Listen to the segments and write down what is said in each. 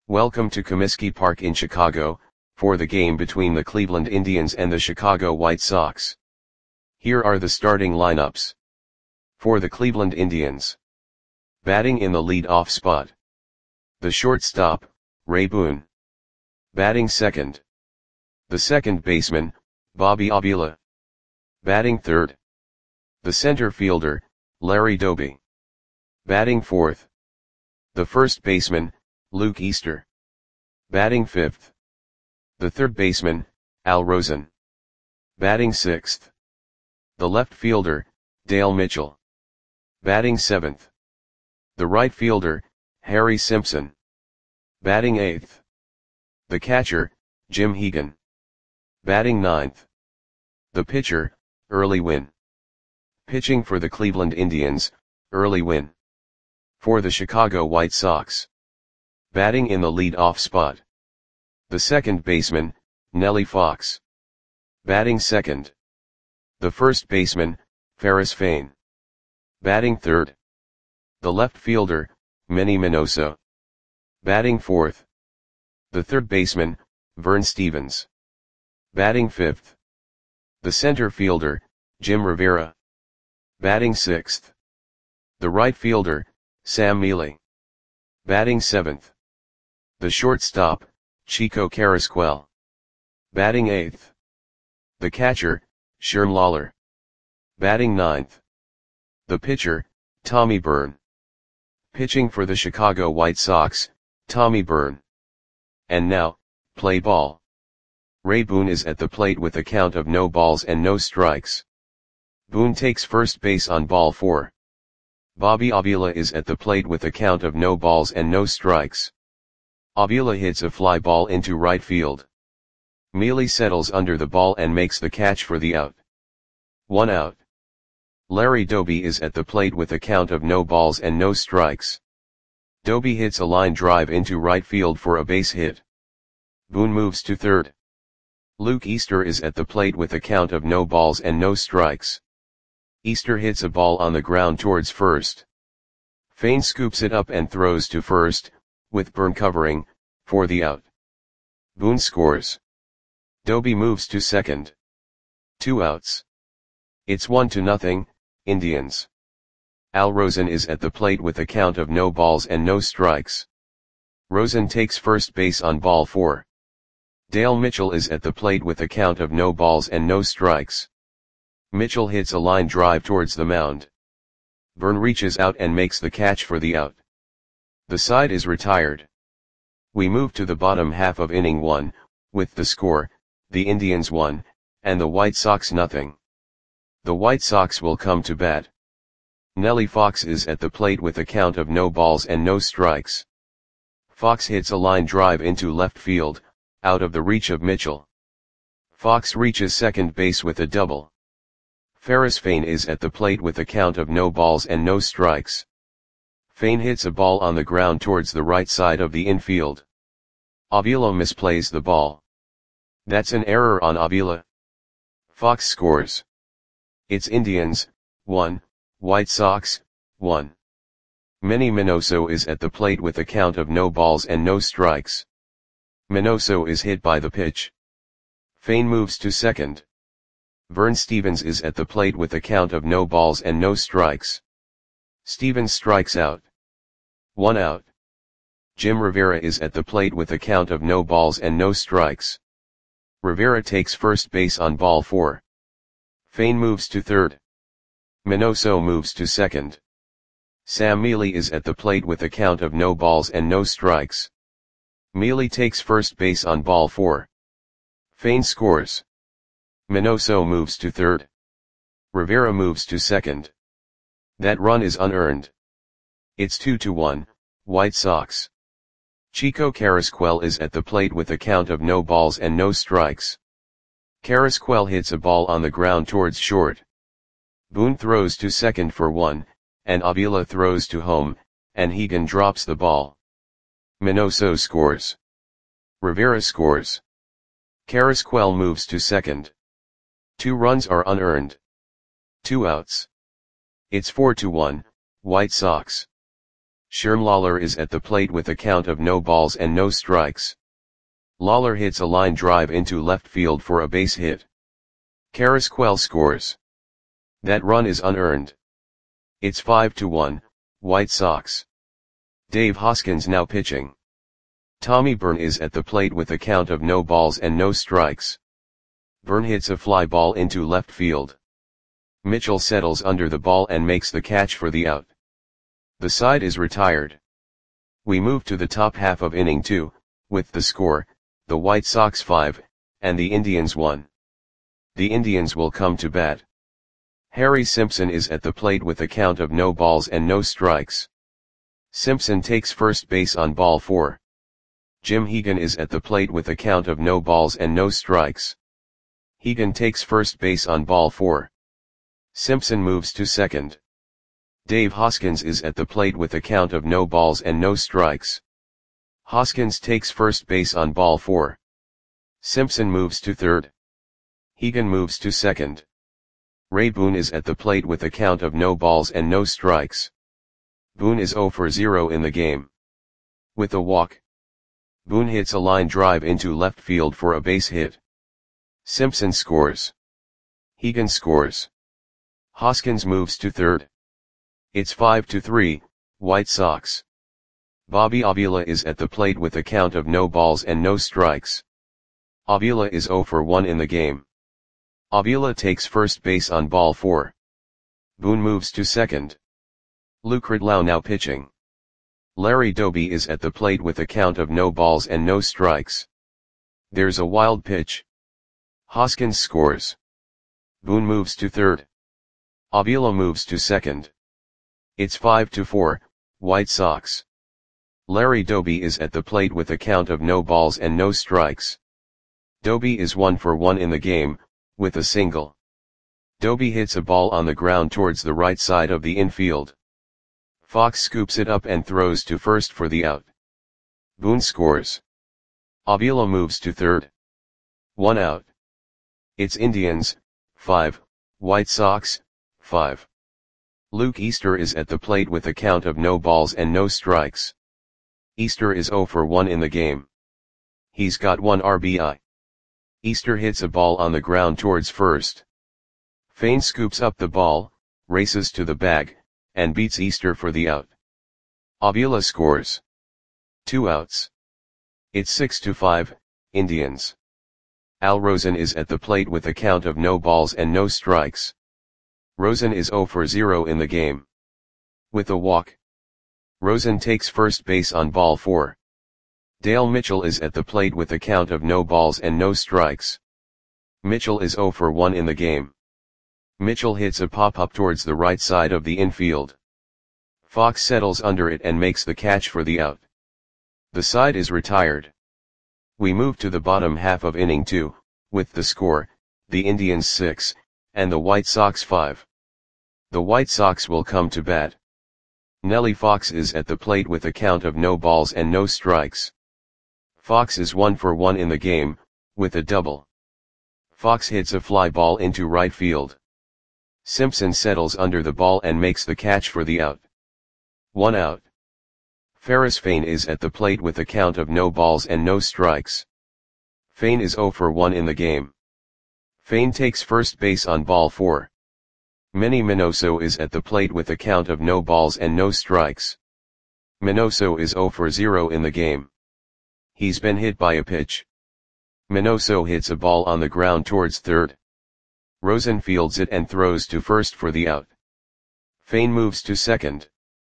Welcome to Comiskey Park in Chicago, for the game between the Cleveland Indians and the Chicago White Sox. Here are the starting lineups. For the Cleveland Indians. Batting in the lead-off spot. The shortstop, Ray Boone. Batting second. The second baseman, Bobby Avila. Batting third. The center fielder, Larry Doby. Batting fourth. The first baseman, Luke Easter. Batting fifth. The third baseman, Al Rosen. Batting sixth. The left fielder, Dale Mitchell. Batting seventh. The right fielder, Harry Simpson. Batting eighth. The catcher, Jim Hegan. Batting ninth. The pitcher, Early Wynn. Pitching for the Cleveland Indians, Early Wynn. For the Chicago White Sox. Batting in the lead-off spot. The second baseman, Nellie Fox. Batting second. The first baseman, Ferris Fain. Batting third. The left fielder, Manny Minoso. Batting fourth. The third baseman, Vern Stephens. Batting fifth. The center fielder, Jim Rivera. Batting sixth. The right fielder, Sam Mele. Batting seventh. The shortstop, Chico Carrasquel. Batting eighth. The catcher, Sherm Lawler. Batting ninth. The pitcher, Tommy Byrne. Pitching for the Chicago White Sox, Tommy Byrne. And now, play ball. Ray Boone is at the plate with a count of no balls and no strikes. Boone takes first base on ball 4. Bobby Avila is at the plate with a count of no balls and no strikes. Avila hits a fly ball into right field. Mele settles under the ball and makes the catch for the out. 1 out. Larry Doby is at the plate with a count of no balls and no strikes. Doby hits a line drive into right field for a base hit. Boone moves to third. Luke Easter is at the plate with a count of no balls and no strikes. Easter hits a ball on the ground towards first. Fain scoops it up and throws to first, with Byrne covering, for the out. Boone scores. Doby moves to second. 2 outs. It's 1-0, Indians. Al Rosen is at the plate with a count of no balls and no strikes. Rosen takes first base on ball 4. Dale Mitchell is at the plate with a count of no balls and no strikes. Mitchell hits a line drive towards the mound. Byrne reaches out and makes the catch for the out. The side is retired. We move to the bottom half of inning 1, with the score, the Indians 1, and the White Sox 0. The White Sox will come to bat. Nellie Fox is at the plate with a count of no balls and no strikes. Fox hits a line drive into left field, out of the reach of Mitchell. Fox reaches second base with a double. Ferris Fain is at the plate with a count of no balls and no strikes. Fain hits a ball on the ground towards the right side of the infield. Avila misplays the ball. That's an error on Avila. Fox scores. It's Indians, 1, White Sox, 1. Manny Minoso is at the plate with a count of no balls and no strikes. Minoso is hit by the pitch. Fain moves to second. Vern Stephens is at the plate with a count of no balls and no strikes. Stephens strikes out. 1 out. Jim Rivera is at the plate with a count of no balls and no strikes. Rivera takes first base on ball 4. Fain moves to third. Minoso moves to second. Sam Mele is at the plate with a count of no balls and no strikes. Mele takes first base on ball 4. Fain scores. Minoso moves to third. Rivera moves to second. That run is unearned. It's 2-1, White Sox. Chico Carrasquel is at the plate with a count of no balls and no strikes. Carrasquel hits a ball on the ground towards short. Boone throws to second for 1, and Avila throws to home, and Hegan drops the ball. Minoso scores. Rivera scores. Carrasquel moves to second. 2 runs are unearned. 2 outs. It's 4-1, White Sox. Sherm Lawler is at the plate with a count of no balls and no strikes. Lawler hits a line drive into left field for a base hit. Carrasquel scores. That run is unearned. It's 5-1, White Sox. Dave Hoskins now pitching. Tommy Byrne is at the plate with a count of no balls and no strikes. Byrne hits a fly ball into left field. Mitchell settles under the ball and makes the catch for the out. The side is retired. We move to the top half of inning 2, with the score, the White Sox 5, and the Indians 1. The Indians will come to bat. Harry Simpson is at the plate with a count of no balls and no strikes. Simpson takes first base on ball 4. Jim Hegan is at the plate with a count of no balls and no strikes. Hegan takes first base on ball 4. Simpson moves to second. Dave Hoskins is at the plate with a count of no balls and no strikes. Hoskins takes first base on ball 4. Simpson moves to third. Hegan moves to second. Ray Boone is at the plate with a count of no balls and no strikes. Boone is 0 for 0 in the game. With a walk, Boone hits a line drive into left field for a base hit. Simpson scores. Hegan scores. Hoskins moves to third. It's 5-3, White Sox. Bobby Avila is at the plate with a count of no balls and no strikes. Avila is 0 for 1 in the game. Avila takes first base on ball 4. Boone moves to second. Luke Ridlow now pitching. Larry Doby is at the plate with a count of no balls and no strikes. There's a wild pitch. Hoskins scores. Boone moves to third. Avila moves to second. It's 5-4, White Sox. Larry Doby is at the plate with a count of no balls and no strikes. Doby is 1 for 1 in the game, with a single. Doby hits a ball on the ground towards the right side of the infield. Fox scoops it up and throws to first for the out. Boone scores. Avila moves to third. 1 out. It's Indians, 5, White Sox, 5. Luke Easter is at the plate with a count of no balls and no strikes. Easter is 0 for 1 in the game. He's got 1 RBI. Easter hits a ball on the ground towards first. Fain scoops up the ball, races to the bag, and beats Easter for the out. Avila scores. 2 outs. It's 6-5, Indians. Al Rosen is at the plate with a count of no balls and no strikes. Rosen is 0 for 0 in the game. With a walk, Rosen takes first base on ball 4. Dale Mitchell is at the plate with a count of no balls and no strikes. Mitchell is 0 for 1 in the game. Mitchell hits a pop-up towards the right side of the infield. Fox settles under it and makes the catch for the out. The side is retired. We move to the bottom half of inning 2, with the score, the Indians 6, and the White Sox 5. The White Sox will come to bat. Nellie Fox is at the plate with a count of no balls and no strikes. Fox is 1 for 1 in the game, with a double. Fox hits a fly ball into right field. Simpson settles under the ball and makes the catch for the out. 1 out. Ferris Fain is at the plate with a count of no balls and no strikes. Fain is 0 for 1 in the game. Fain takes first base on ball 4. Manny Minoso is at the plate with a count of no balls and no strikes. Minoso is 0 for 0 in the game. He's been hit by a pitch. Minoso hits a ball on the ground towards third. Rosen fields it and throws to first for the out. Fain moves to second.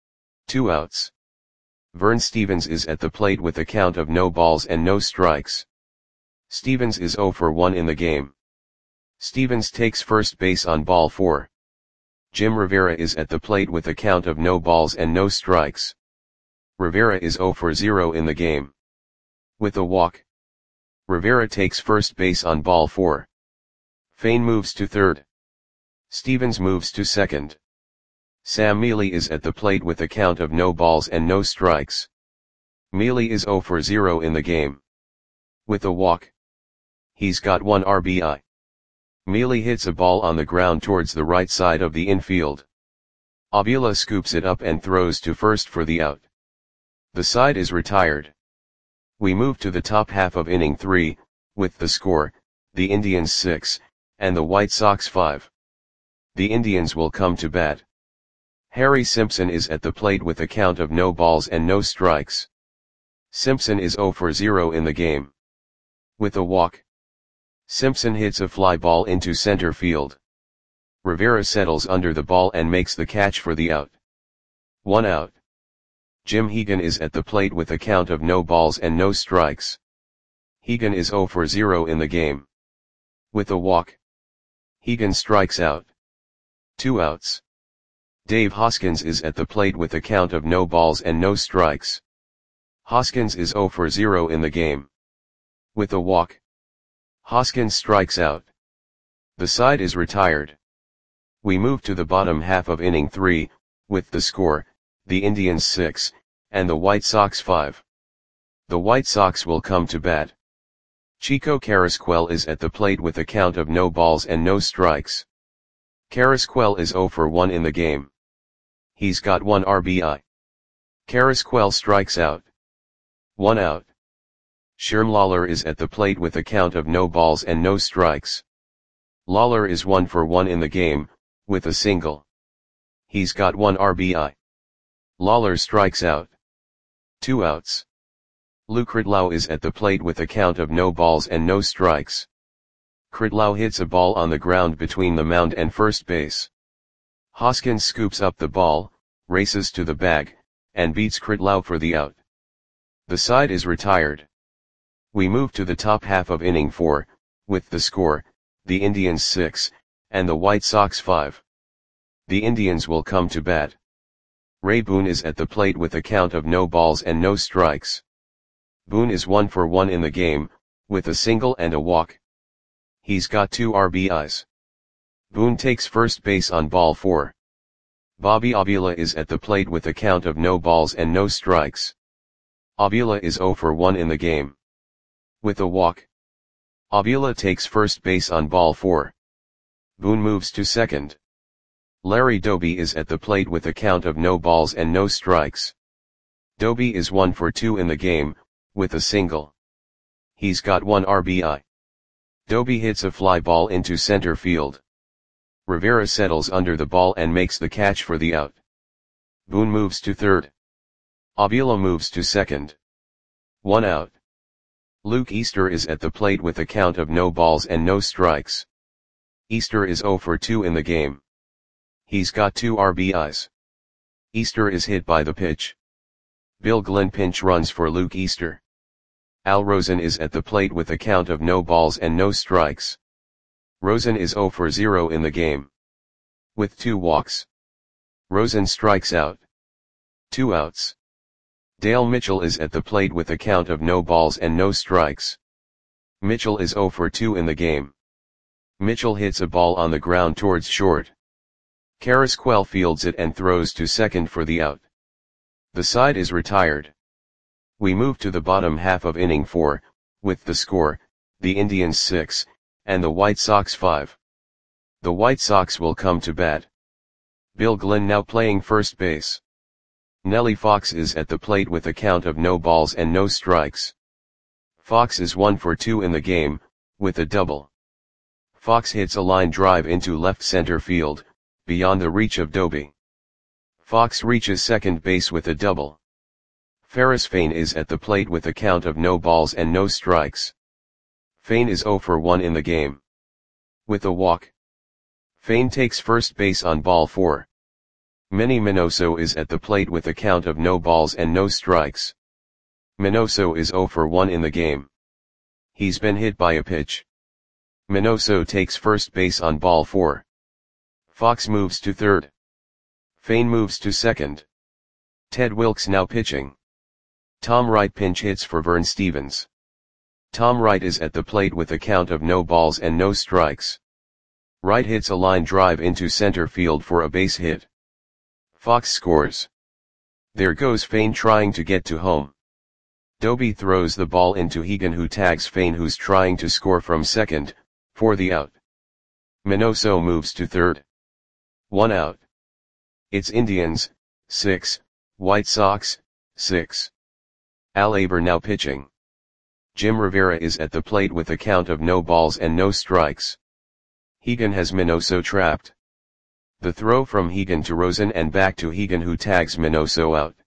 2 outs. Vern Stevens is at the plate with a count of no balls and no strikes. Stevens is 0 for 1 in the game. Stevens takes first base on ball 4. Jim Rivera is at the plate with a count of no balls and no strikes. Rivera is 0 for 0 in the game. With a walk, Rivera takes first base on ball 4. Fain moves to third. Stevens moves to second. Sam Mealy is at the plate with a count of no balls and no strikes. Mealy is 0 for 0 in the game. With a walk, he's got 1 RBI. Mealy hits a ball on the ground towards the right side of the infield. Avila scoops it up and throws to first for the out. The side is retired. We move to the top half of inning 3, with the score, the Indians 6, and the White Sox 5. The Indians will come to bat. Harry Simpson is at the plate with a count of no balls and no strikes. Simpson is 0 for 0 in the game. With a walk, Simpson hits a fly ball into center field. Rivera settles under the ball and makes the catch for the out. 1 out. Jim Hegan is at the plate with a count of no balls and no strikes. Hegan is 0 for 0 in the game. With a walk, Hegan strikes out. 2 outs. Dave Hoskins is at the plate with a count of no balls and no strikes. Hoskins is 0 for 0 in the game. With a walk, Hoskins strikes out. The side is retired. We move to the bottom half of inning 3, with the score, the Indians 6, and the White Sox 5. The White Sox will come to bat. Chico Carrasquel is at the plate with a count of no balls and no strikes. Carrasquel is 0 for 1 in the game. He's got 1 RBI. Carrasquel strikes out. 1 out. Sherm Lawler is at the plate with a count of no balls and no strikes. Lawler is 1 for 1 in the game, with a single. He's got 1 RBI. Lawler strikes out. 2 outs. Lou Kritlau is at the plate with a count of no balls and no strikes. Kritlau hits a ball on the ground between the mound and first base. Hoskins scoops up the ball, races to the bag, and beats Kritlau for the out. The side is retired. We move to the top half of inning 4, with the score, the Indians 6, and the White Sox 5. The Indians will come to bat. Ray Boone is at the plate with a count of no balls and no strikes. Boone is 1 for 1 in the game, with a single and a walk. He's got 2 RBIs. Boone takes first base on ball 4. Bobby Avila is at the plate with a count of no balls and no strikes. Avila is 0 for 1 in the game. With a walk, Avila takes first base on ball 4. Boone moves to second. Larry Doby is at the plate with a count of no balls and no strikes. Doby is 1 for 2 in the game, with a single. He's got 1 RBI. Doby hits a fly ball into center field. Rivera settles under the ball and makes the catch for the out. Boone moves to third. Avila moves to second. 1 out. Luke Easter is at the plate with a count of no balls and no strikes. Easter is 0 for 2 in the game. He's got 2 RBIs. Easter is hit by the pitch. Bill Glenn pinch runs for Luke Easter. Al Rosen is at the plate with a count of no balls and no strikes. Rosen is 0 for 0 in the game. With 2 walks, Rosen strikes out. 2 outs. Dale Mitchell is at the plate with a count of no balls and no strikes. Mitchell is 0 for 2 in the game. Mitchell hits a ball on the ground towards short. Carrasquel fields it and throws to second for the out. The side is retired. We move to the bottom half of inning 4, with the score, the Indians 6, and the White Sox 5. The White Sox will come to bat. Bill Glenn now playing first base. Nellie Fox is at the plate with a count of no balls and no strikes. Fox is 1 for 2 in the game, with a double. Fox hits a line drive into left center field, beyond the reach of Doby. Fox reaches second base with a double. Ferris Fain is at the plate with a count of no balls and no strikes. Fain is 0 for 1 in the game. With a walk, Fain takes first base on ball 4. Manny Minoso is at the plate with a count of no balls and no strikes. Minoso is 0 for 1 in the game. He's been hit by a pitch. Minoso takes first base on ball 4. Fox moves to third. Fain moves to second. Ted Wilkes now pitching. Tom Wright pinch hits for Vern Stevens. Tom Wright is at the plate with a count of no balls and no strikes. Wright hits a line drive into center field for a base hit. Fox scores. There goes Fain trying to get to home. Doby throws the ball into Hegan, who tags Fain, who's trying to score from second, for the out. Minoso moves to third. 1 out. It's Indians, 6, White Sox, 6. Al Aber now pitching. Jim Rivera is at the plate with a count of no balls and no strikes. Hegan has Minoso trapped. The throw from Hegan to Rosen and back to Hegan, who tags Minoso out.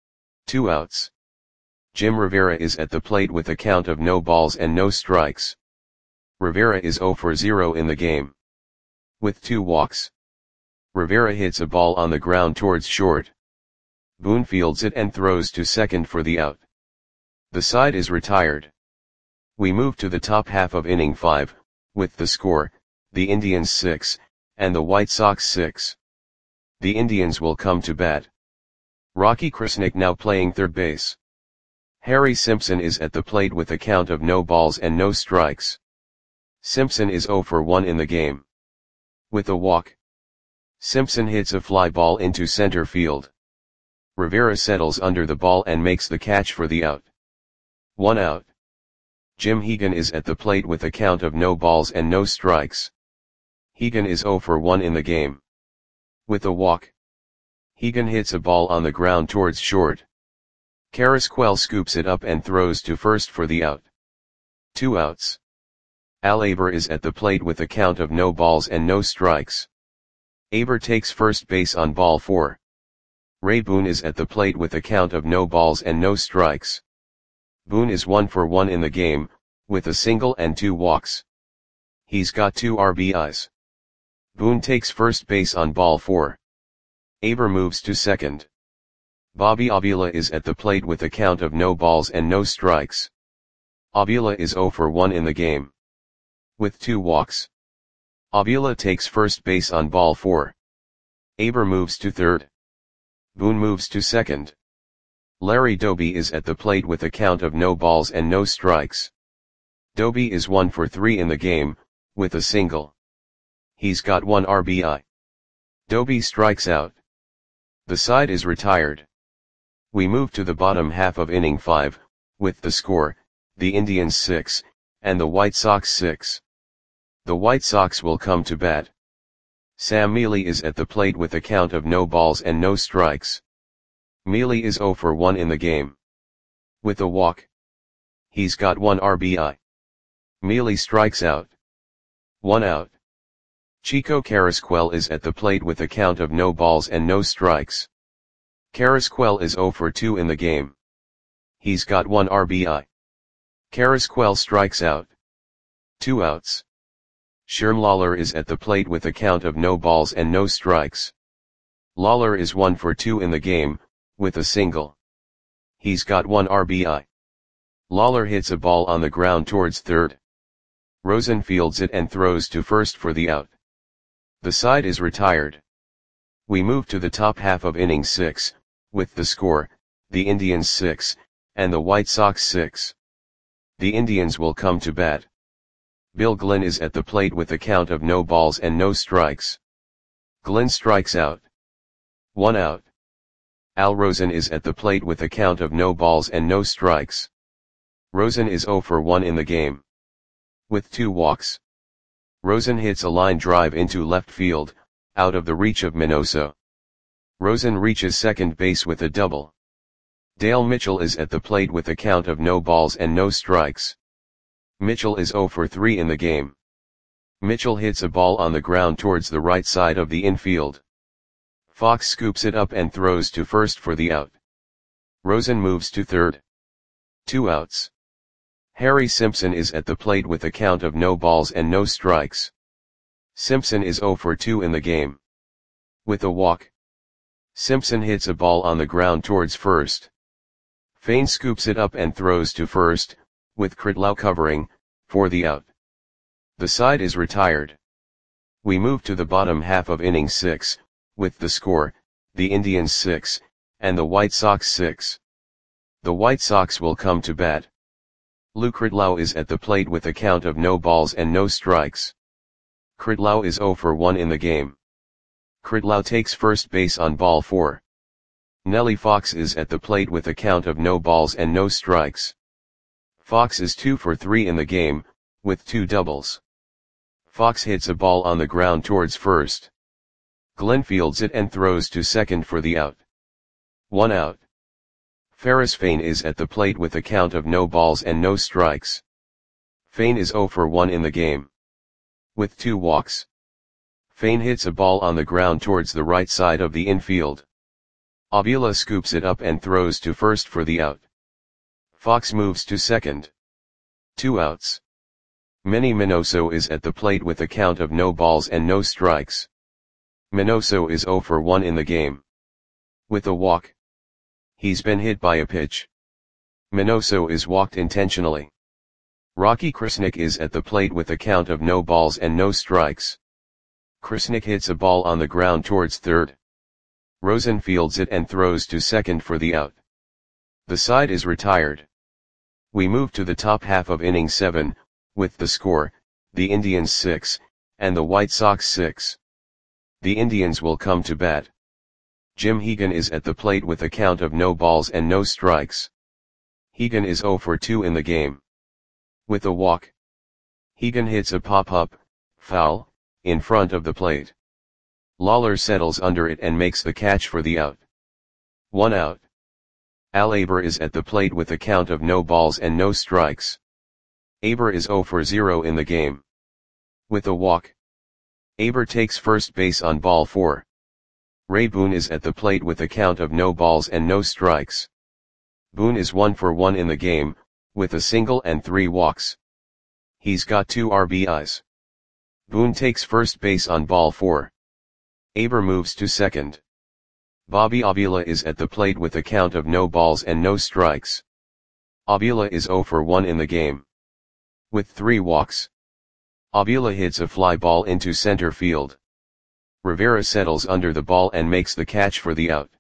2 outs. Jim Rivera is at the plate with a count of no balls and no strikes. Rivera is 0 for 0 in the game. With 2 walks. Rivera hits a ball on the ground towards short. Boone fields it and throws to second for the out. The side is retired. We move to the top half of inning 5, with the score, the Indians 6, and the White Sox 6. The Indians will come to bat. Rocky Krasnick now playing third base. Harry Simpson is at the plate with a count of no balls and no strikes. Simpson is 0 for 1 in the game. With a walk. Simpson hits a fly ball into center field. Rivera settles under the ball and makes the catch for the out. 1 out. Jim Hegan is at the plate with a count of no balls and no strikes. Hegan is 0 for 1 in the game. With a walk. Hegan hits a ball on the ground towards short. Carrasquel scoops it up and throws to first for the out. 2 outs. Al Aber is at the plate with a count of no balls and no strikes. Aber takes first base on ball 4. Ray Boone is at the plate with a count of no balls and no strikes. Boone is 1 for 1 in the game, with a single and 2 walks. He's got 2 RBIs. Boone takes first base on ball 4. Aber moves to second. Bobby Avila is at the plate with a count of no balls and no strikes. Avila is 0 for 1 in the game. With 2 walks. Avila takes first base on ball 4. Aber moves to third. Boone moves to second. Larry Doby is at the plate with a count of no balls and no strikes. Doby is 1 for 3 in the game, with a single. He's got 1 RBI. Doby strikes out. The side is retired. We move to the bottom half of inning 5, with the score, the Indians 6, and the White Sox 6. The White Sox will come to bat. Sam Mealy is at the plate with a count of no balls and no strikes. Mealy is 0 for 1 in the game. With a walk. He's got 1 RBI. Mealy strikes out. 1 out. Chico Carrasquel is at the plate with a count of no balls and no strikes. Carrasquel is 0 for 2 in the game. He's got 1 RBI. Carrasquel strikes out. 2 outs. Sherm Lawler is at the plate with a count of no balls and no strikes. Lawler is 1 for 2 in the game, with a single. He's got 1 RBI. Lawler hits a ball on the ground towards third. Rosen fields it and throws to first for the out. The side is retired. We move to the top half of inning 6, with the score, the Indians 6, and the White Sox 6. The Indians will come to bat. Bill Glenn is at the plate with a count of no balls and no strikes. Glenn strikes out. 1 out. Al Rosen is at the plate with a count of no balls and no strikes. Rosen is 0 for 1 in the game. With 2 walks. Rosen hits a line drive into left field, out of the reach of Minoso. Rosen reaches second base with a double. Dale Mitchell is at the plate with a count of no balls and no strikes. Mitchell is 0 for 3 in the game. Mitchell hits a ball on the ground towards the right side of the infield. Fox scoops it up and throws to first for the out. Rosen moves to third. 2 outs. Harry Simpson is at the plate with a count of no balls and no strikes. Simpson is 0 for 2 in the game. With a walk. Simpson hits a ball on the ground towards first. Fain scoops it up and throws to first, with Kritlau covering, for the out. The side is retired. We move to the bottom half of inning 6, with the score, the Indians 6, and the White Sox 6. The White Sox will come to bat. Lou Kritlau is at the plate with a count of no balls and no strikes. Kritlau is 0 for 1 in the game. Kritlau takes first base on ball 4. Nellie Fox is at the plate with a count of no balls and no strikes. Fox is 2 for 3 in the game, with 2 doubles. Fox hits a ball on the ground towards first. Glenn fields it and throws to second for the out. 1 out. Ferris Fain is at the plate with a count of no balls and no strikes. Fain is 0 for 1 in the game. With 2 walks. Fain hits a ball on the ground towards the right side of the infield. Avila scoops it up and throws to first for the out. Fox moves to second. 2 outs. Manny Minoso is at the plate with a count of no balls and no strikes. Minoso is 0 for 1 in the game. With a walk. He's been hit by a pitch. Minoso is walked intentionally. Rocky Krasnick is at the plate with a count of no balls and no strikes. Krasnick hits a ball on the ground towards third. Rosen fields it and throws to second for the out. The side is retired. We move to the top half of inning 7, with the score, the Indians 6, and the White Sox 6. The Indians will come to bat. Jim Hegan is at the plate with a count of no balls and no strikes. Hegan is 0 for 2 in the game. With a walk. Hegan hits a pop-up, foul, in front of the plate. Lawler settles under it and makes the catch for the out. 1 out. Al Aber is at the plate with a count of no balls and no strikes. Aber is 0 for 0 in the game. With a walk. Aber takes first base on ball 4. Ray Boone is at the plate with a count of no balls and no strikes. Boone is 1 for 1 in the game, with a single and 3 walks. He's got 2 RBIs. Boone takes first base on ball 4. Aber moves to second. Bobby Avila is at the plate with a count of no balls and no strikes. Avila is 0 for 1 in the game. With 3 walks. Avila hits a fly ball into center field. Rivera settles under the ball and makes the catch for the out.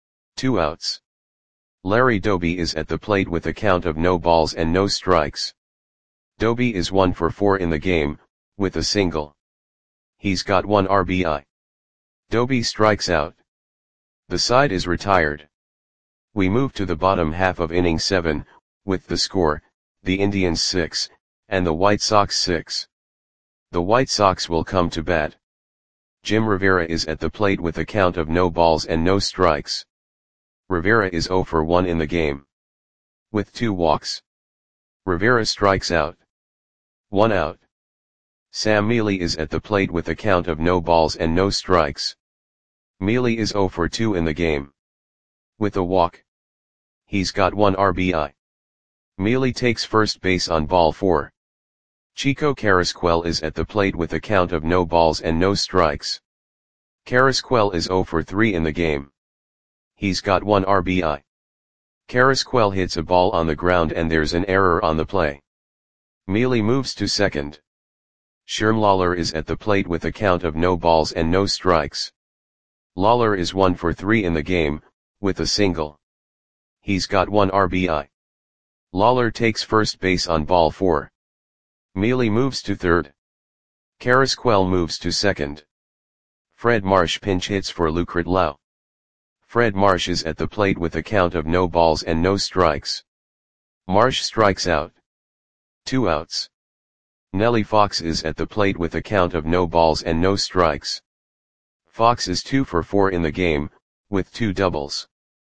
2 outs. Larry Doby is at the plate with a count of no balls and no strikes. Doby is 1 for 4 in the game, with a single. He's got 1 RBI. Doby strikes out. The side is retired. We move to the bottom half of inning 7, with the score, the Indians 6, and the White Sox 6. The White Sox will come to bat. Jim Rivera is at the plate with a count of no balls and no strikes. Rivera is 0 for 1 in the game. With 2 walks. Rivera strikes out. 1 out. Sam Mealy is at the plate with a count of no balls and no strikes. Mealy is 0 for 2 in the game. With a walk. He's got 1 RBI. Mealy takes first base on ball 4. Chico Carrasquel is at the plate with a count of no balls and no strikes. Carrasquel is 0 for 3 in the game. He's got 1 RBI. Carrasquel hits a ball on the ground and there's an error on the play. Mealy moves to second. Sherm Lawler is at the plate with a count of no balls and no strikes. Lawler is 1 for 3 in the game, with a single. He's got 1 RBI. Lawler takes first base on ball 4. Mealy moves to third. Carrasquel moves to second. Fred Marsh pinch hits for Lucret Lau. Fred Marsh is at the plate with a count of no balls and no strikes. Marsh strikes out. 2 outs. Nellie Fox is at the plate with a count of no balls and no strikes. Fox is 2 for 4 in the game, with 2 doubles.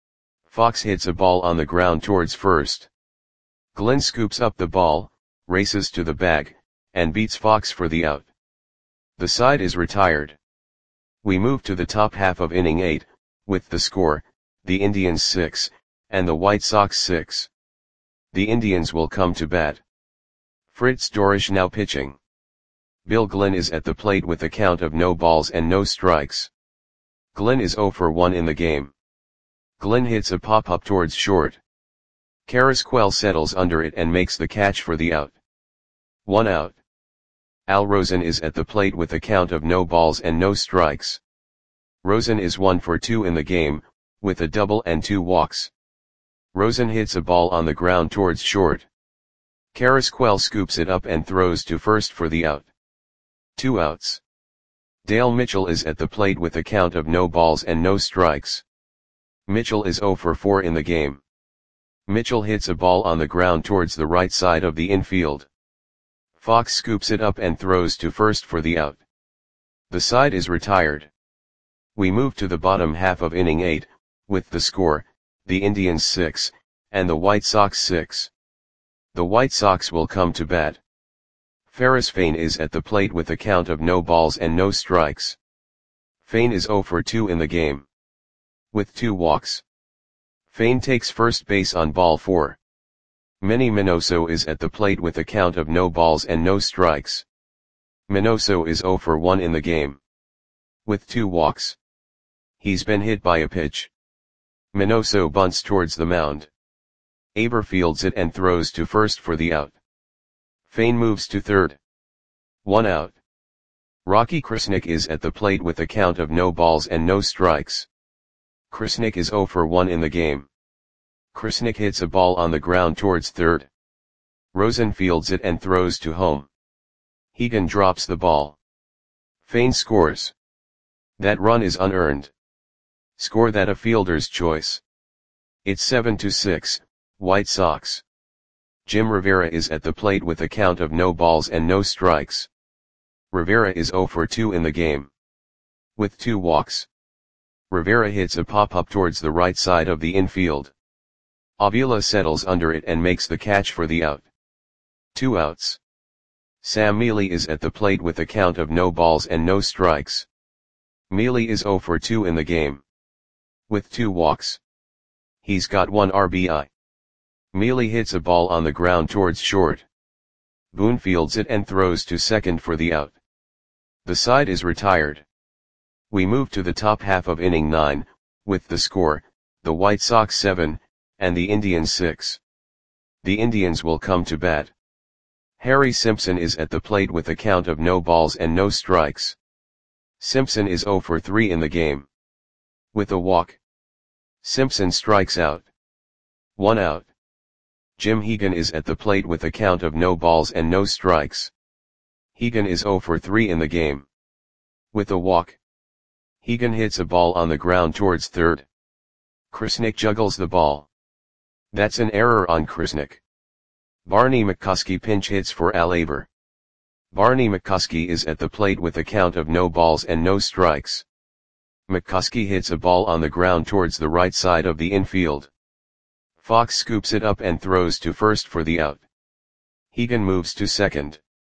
Fox hits a ball on the ground towards first. Glenn scoops up the ball, races to the bag, and beats Fox for the out. The side is retired. We move to the top half of inning 8, with the score, the Indians 6, and the White Sox 6. The Indians will come to bat. Fritz Dorisch now pitching. Bill Glenn is at the plate with a count of no balls and no strikes. Glenn is 0 for 1 in the game. Glenn hits a pop-up towards short. Carrasquel settles under it and makes the catch for the out. 1 out. Al Rosen is at the plate with a count of no balls and no strikes. Rosen is 1 for 2 in the game, with a double and 2 walks. Rosen hits a ball on the ground towards short. Carrasquel scoops it up and throws to first for the out. 2 outs. Dale Mitchell is at the plate with a count of no balls and no strikes. Mitchell is 0 for 4 in the game. Mitchell hits a ball on the ground towards the right side of the infield. Fox scoops it up and throws to first for the out. The side is retired. We move to the bottom half of inning 8, with the score, the Indians 6, and the White Sox 6. The White Sox will come to bat. Ferris Fain is at the plate with a count of no balls and no strikes. Fain is 0 for 2 in the game, with 2 walks. Fain takes first base on ball 4. Manny Minoso is at the plate with a count of no balls and no strikes. Minoso is 0 for 1 in the game, with 2 walks. He's been hit by a pitch. Minoso bunts towards the mound. Aber fields it and throws to first for the out. Fain moves to third. 1 out. Rocky Krasnick is at the plate with a count of no balls and no strikes. Krasnick is 0 for 1 in the game. Krasnick hits a ball on the ground towards third. Rosen fields it and throws to home. Hegan drops the ball. Fain scores. That run is unearned. Score that a fielder's choice. It's 7-6, White Sox. Jim Rivera is at the plate with a count of no balls and no strikes. Rivera is 0 for 2 in the game, with 2 walks. Rivera hits a pop-up towards the right side of the infield. Avila settles under it and makes the catch for the out. 2 outs. Sam Mealy is at the plate with a count of no balls and no strikes. Mealy is 0 for 2 in the game, with 2 walks. He's got 1 RBI. Mealy hits a ball on the ground towards short. Boone fields it and throws to second for the out. The side is retired. We move to the top half of inning 9, with the score, the White Sox 7, and the Indians 6. The Indians will come to bat. Harry Simpson is at the plate with a count of no balls and no strikes. Simpson is 0 for 3 in the game, with a walk. Simpson strikes out. 1 out. Jim Hegan is at the plate with a count of no balls and no strikes. Hegan is 0 for 3 in the game, with a walk. Hegan hits a ball on the ground towards third. Krasnick juggles the ball. That's an error on Krasnick. Barney McCuskey pinch hits for Al Aber. Barney McCuskey is at the plate with a count of no balls and no strikes. McCuskey hits a ball on the ground towards the right side of the infield. Fox scoops it up and throws to first for the out. Hegan moves to second.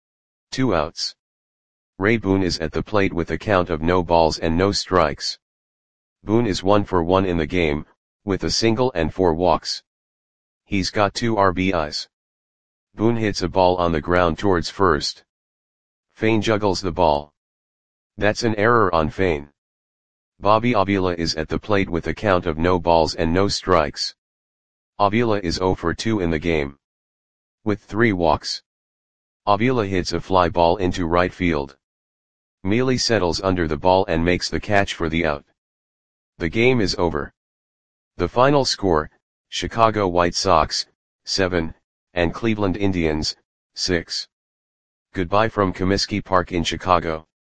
2 outs. Ray Boone is at the plate with a count of no balls and no strikes. Boone is 1 for 1 in the game, with a single and 4 walks. He's got 2 RBIs. Boone hits a ball on the ground towards first. Fain juggles the ball. That's an error on Fain. Bobby Avila is at the plate with a count of no balls and no strikes. Avila is 0 for 2 in the game, with 3 walks. Avila hits a fly ball into right field. Mealy settles under the ball and makes the catch for the out. The game is over. The final score, Chicago White Sox, 7, and Cleveland Indians, 6. Goodbye from Comiskey Park in Chicago.